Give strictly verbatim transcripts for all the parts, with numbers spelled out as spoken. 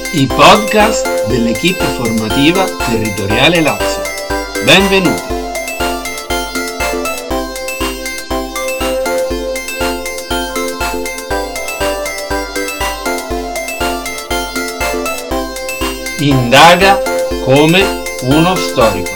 I podcast dell'equipe formativa Territoriale Lazio. Benvenuti. Indaga come uno storico.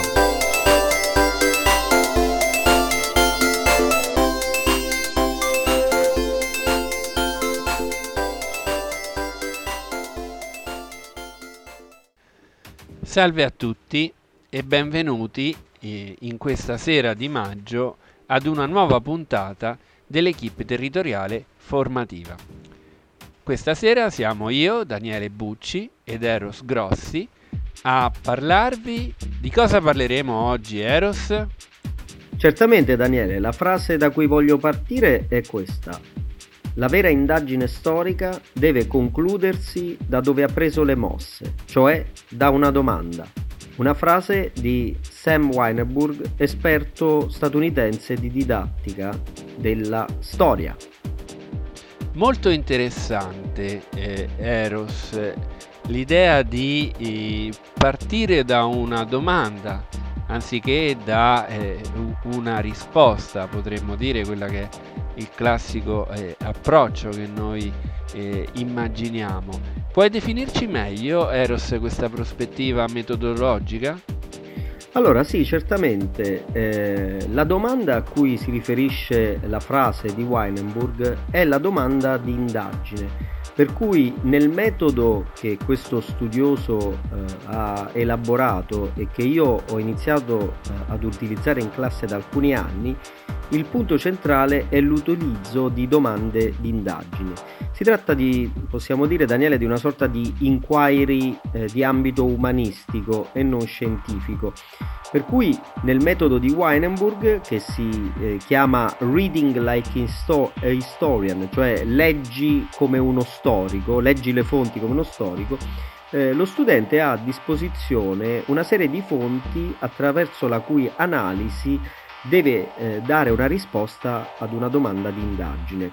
Salve a tutti e benvenuti eh, in questa sera di maggio ad una nuova puntata dell'equipe territoriale formativa. Questa sera siamo io, Daniele Bucci ed Eros Grossi a parlarvi di cosa parleremo oggi, Eros? Certamente Daniele, la frase da cui voglio partire è questa: la vera indagine storica deve concludersi da dove ha preso le mosse, cioè da una domanda. Una frase di Sam Weinberg, esperto statunitense di didattica della storia. Molto interessante, eh, Eros, l'idea di eh, partire da una domanda anziché da eh, una risposta, potremmo dire, quella che è il classico eh, approccio che noi eh, immaginiamo. Puoi definirci meglio, Eros, questa prospettiva metodologica? Allora sì, certamente. Eh, la domanda a cui si riferisce la frase di Weinberg è la domanda di indagine, per cui nel metodo che questo studioso eh, ha elaborato e che io ho iniziato eh, ad utilizzare in classe da alcuni anni, il punto centrale è l'utilizzo di domande di indagine. Si tratta di, possiamo dire, Daniele, di una sorta di inquiry eh, di ambito umanistico e non scientifico. Per cui nel metodo di Weinberg, che si eh, chiama Reading Like a Historian, cioè leggi come uno storico, leggi le fonti come uno storico, eh, lo studente ha a disposizione una serie di fonti attraverso la cui analisi deve eh, dare una risposta ad una domanda di indagine.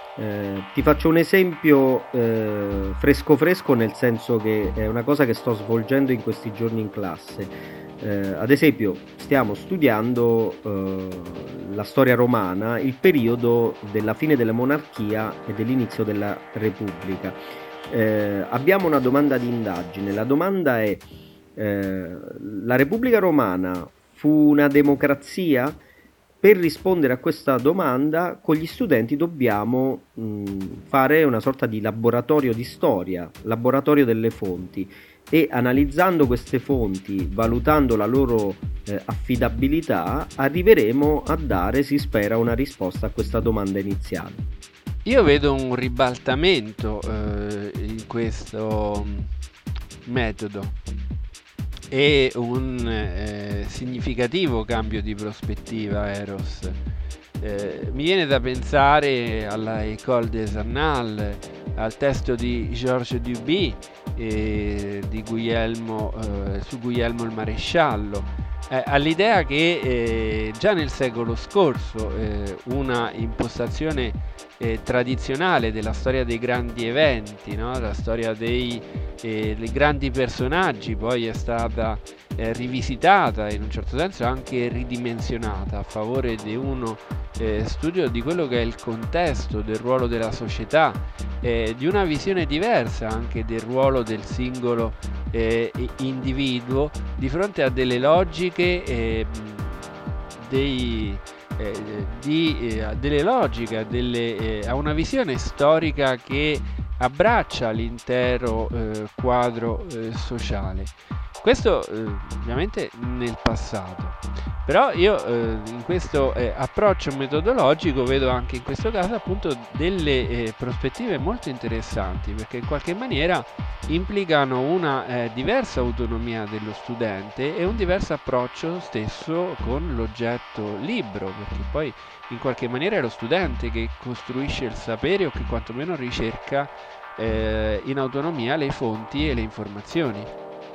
Eh, ti faccio un esempio eh, fresco fresco, nel senso che è una cosa che sto svolgendo in questi giorni in classe. Eh, ad esempio stiamo studiando eh, la storia romana, il periodo della fine della monarchia e dell'inizio della Repubblica. Eh, abbiamo una domanda di indagine. La domanda è: eh, la Repubblica Romana fu una democrazia? Per rispondere a questa domanda, con gli studenti dobbiamo mh, fare una sorta di laboratorio di storia, laboratorio delle fonti, e analizzando queste fonti, valutando la loro eh, affidabilità, arriveremo a dare, si spera, una risposta a questa domanda iniziale. Io vedo un ribaltamento eh, in questo metodo e un eh, significativo cambio di prospettiva, Eros. Eh, mi viene da pensare alla École des Annales, al testo di Georges Duby eh, di Guglielmo, eh, su Guglielmo il Maresciallo, eh, all'idea che eh, già nel secolo scorso eh, una impostazione eh, tradizionale della storia dei grandi eventi, no? La storia dei, eh, dei grandi personaggi poi è stata eh, rivisitata e in un certo senso anche ridimensionata a favore di uno eh, studio di quello che è il contesto del ruolo della società, eh, di una visione diversa anche del ruolo del singolo eh, individuo di fronte a delle logiche eh, dei Eh, di, eh, delle logiche, delle, eh, a una visione storica che abbraccia l'intero eh, quadro eh, sociale. Questo eh, ovviamente nel passato, però io eh, in questo eh, approccio metodologico vedo anche in questo caso appunto delle eh, prospettive molto interessanti, perché in qualche maniera implicano una eh, diversa autonomia dello studente e un diverso approccio stesso con l'oggetto libro, perché poi in qualche maniera è lo studente che costruisce il sapere o che quantomeno ricerca eh, in autonomia le fonti e le informazioni.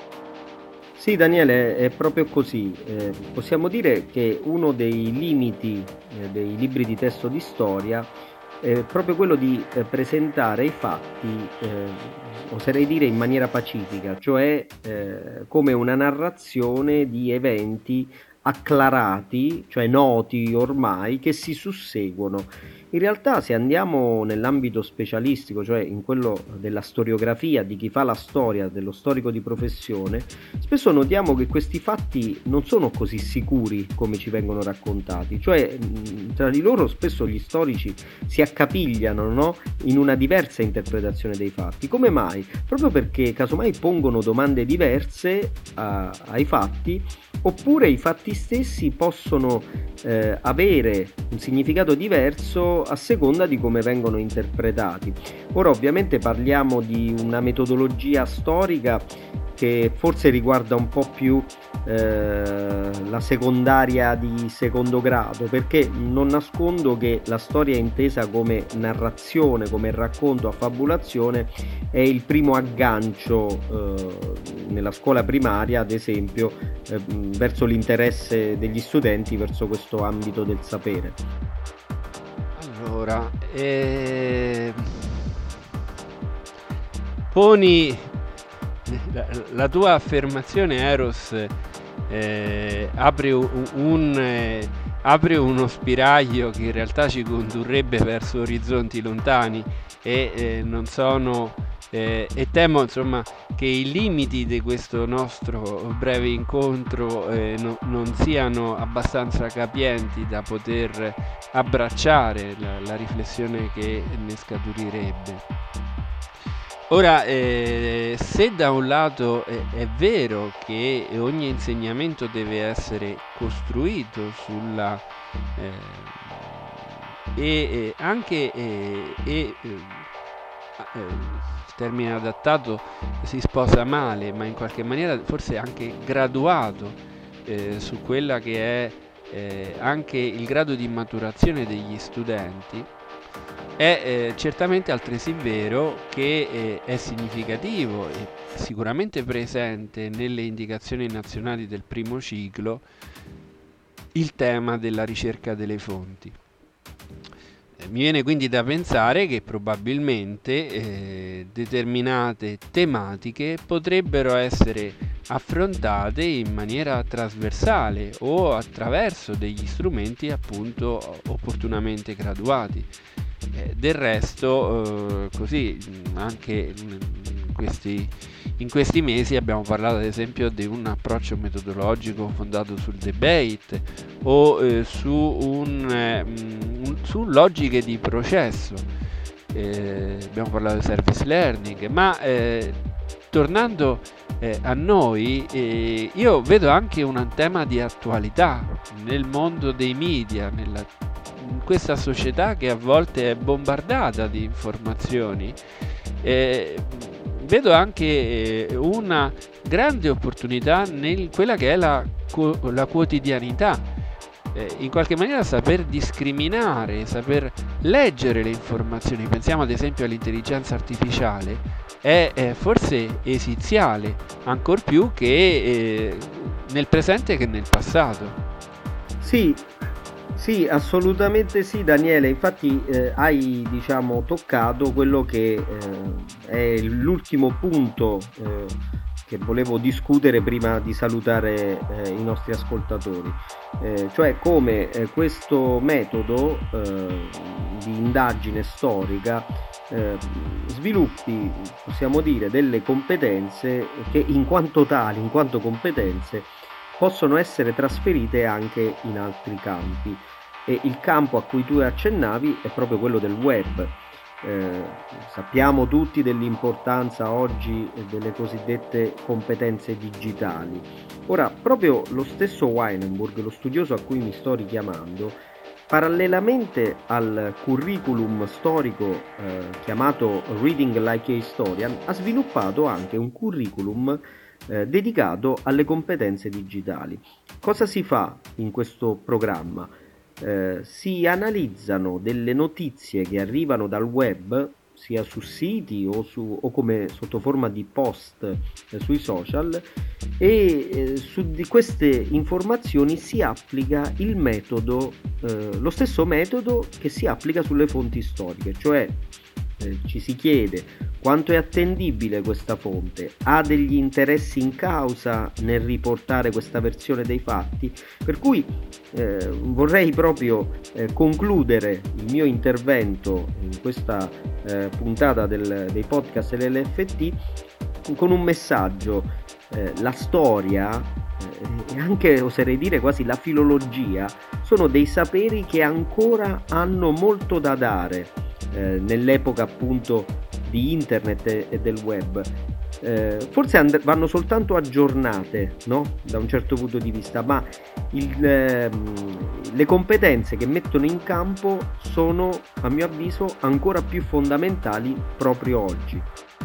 Sì, Daniele, è proprio così. Eh, possiamo dire che uno dei limiti eh, dei libri di testo di storia è proprio quello di eh, presentare i fatti eh, oserei dire in maniera pacifica, cioè eh, come una narrazione di eventi acclarati, cioè noti ormai, che si susseguono. In realtà, se andiamo nell'ambito specialistico, cioè in quello della storiografia, di chi fa la storia, dello storico di professione, spesso notiamo che questi fatti non sono così sicuri come ci vengono raccontati, cioè mh, tra di loro spesso gli storici si accapigliano, no? In una diversa interpretazione dei fatti. Come mai? Proprio perché casomai pongono domande diverse a, ai fatti, oppure i fatti stessi possono eh, avere un significato diverso a seconda di come vengono interpretati. Ora ovviamente parliamo di una metodologia storica che forse riguarda un po' più eh, la secondaria di secondo grado, perché non nascondo che la storia intesa come narrazione, come racconto, affabulazione, è il primo aggancio eh, nella scuola primaria, ad esempio, eh, verso l'interesse degli studenti verso questo ambito del sapere. Allora, eh... poni la, la tua affermazione, Eros, eh, apre, un, un, eh, apre uno spiraglio che in realtà ci condurrebbe verso orizzonti lontani e eh, non sono eh, e temo insomma che i limiti di questo nostro breve incontro eh, no, non siano abbastanza capienti da poter abbracciare la, la riflessione che ne scaturirebbe. Ora, eh, se da un lato è, è vero che ogni insegnamento deve essere costruito sulla eh, e, e anche e, e, eh, il termine adattato si sposa male, ma in qualche maniera forse anche graduato eh, su quella che è eh, anche il grado di maturazione degli studenti, è eh, certamente altresì vero che eh, è significativo e sicuramente presente nelle indicazioni nazionali del primo ciclo il tema della ricerca delle fonti. Eh, mi viene quindi da pensare che probabilmente eh, determinate tematiche potrebbero essere affrontate in maniera trasversale o attraverso degli strumenti appunto opportunamente graduati. Eh, del resto, eh, così anche in questi, in questi mesi abbiamo parlato ad esempio di un approccio metodologico fondato sul debate o eh, su, un, eh, un, su logiche di processo. Eh, abbiamo parlato di service learning, ma eh, tornando eh, a noi, eh, io vedo anche un tema di attualità nel mondo dei media, nella in questa società che a volte è bombardata di informazioni. Eh, vedo anche eh, una grande opportunità in quella che è la, la quotidianità, eh, in qualche maniera saper discriminare, saper leggere le informazioni. Pensiamo ad esempio all'intelligenza artificiale, è, è forse esiziale, ancor più che eh, nel presente che nel passato. Sì. Sì, assolutamente sì, Daniele. Infatti eh, hai, diciamo, toccato quello che eh, è l'ultimo punto eh, che volevo discutere prima di salutare eh, i nostri ascoltatori, eh, cioè come eh, questo metodo eh, di indagine storica eh, sviluppi, possiamo dire, delle competenze che in quanto tali, in quanto competenze, possono essere trasferite anche in altri campi, e il campo a cui tu accennavi è proprio quello del web. Eh, sappiamo tutti dell'importanza oggi delle cosiddette competenze digitali. Ora, proprio lo stesso Weinenburg, lo studioso a cui mi sto richiamando, parallelamente al curriculum storico eh, chiamato Reading Like a Historian, ha sviluppato anche un curriculum Eh, dedicato alle competenze digitali. Cosa si fa in questo programma? Eh, si analizzano delle notizie che arrivano dal web, sia su siti o, su, o come sotto forma di post eh, sui social, e eh, su di queste informazioni si applica il metodo, eh, lo stesso metodo che si applica sulle fonti storiche, cioè eh, ci si chiede quanto è attendibile questa fonte, ha degli interessi in causa nel riportare questa versione dei fatti, per cui eh, vorrei proprio eh, concludere il mio intervento in questa eh, puntata del, dei podcast dell'L F T con un messaggio. Eh, la storia eh, e anche, oserei dire, quasi la filologia sono dei saperi che ancora hanno molto da dare eh, nell'epoca appunto di internet e, e del web. Eh, forse and- vanno soltanto aggiornate, no? Da un certo punto di vista, ma il, ehm, le competenze che mettono in campo sono, a mio avviso, ancora più fondamentali proprio oggi.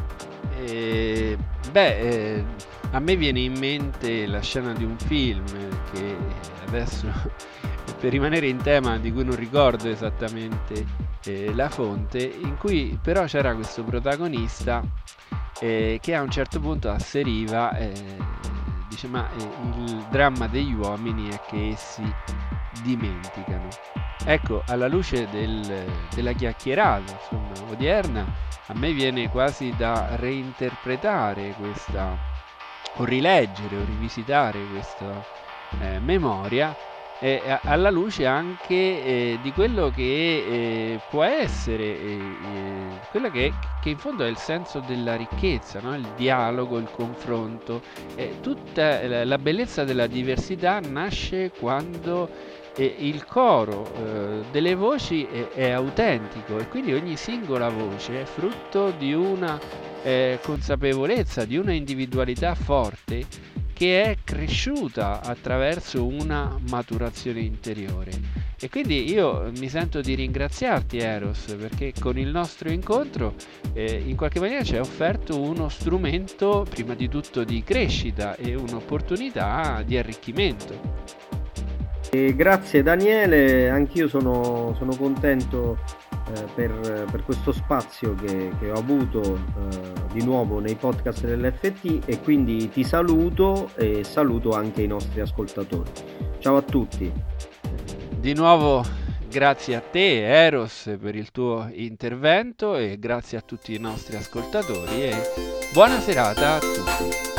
Eh, beh, eh, a me viene in mente la scena di un film che adesso, per rimanere in tema di cui non ricordo esattamente eh, la fonte, in cui però c'era questo protagonista eh, che a un certo punto asseriva, eh, dice, ma eh, il dramma degli uomini è che essi dimenticano. Ecco, alla luce del, della chiacchierata, insomma, odierna, a me viene quasi da reinterpretare questa, o rileggere o rivisitare questa eh, memoria eh, alla luce anche eh, di quello che eh, può essere eh, eh, quello che, che in fondo è il senso della ricchezza, no? Il dialogo, il confronto, eh, tutta la, la bellezza della diversità nasce quando e il coro eh, delle voci è, è autentico, e quindi ogni singola voce è frutto di una eh, consapevolezza, di una individualità forte che è cresciuta attraverso una maturazione interiore. E quindi io mi sento di ringraziarti, Eros, perché con il nostro incontro eh, in qualche maniera ci hai offerto uno strumento prima di tutto di crescita e un'opportunità di arricchimento. E grazie Daniele, anch'io sono, sono contento eh, per, per questo spazio che, che ho avuto eh, di nuovo nei podcast dell'F T, e quindi ti saluto e saluto anche i nostri ascoltatori. Ciao a tutti. Di nuovo grazie a te, Eros, per il tuo intervento, e grazie a tutti i nostri ascoltatori e buona serata a tutti.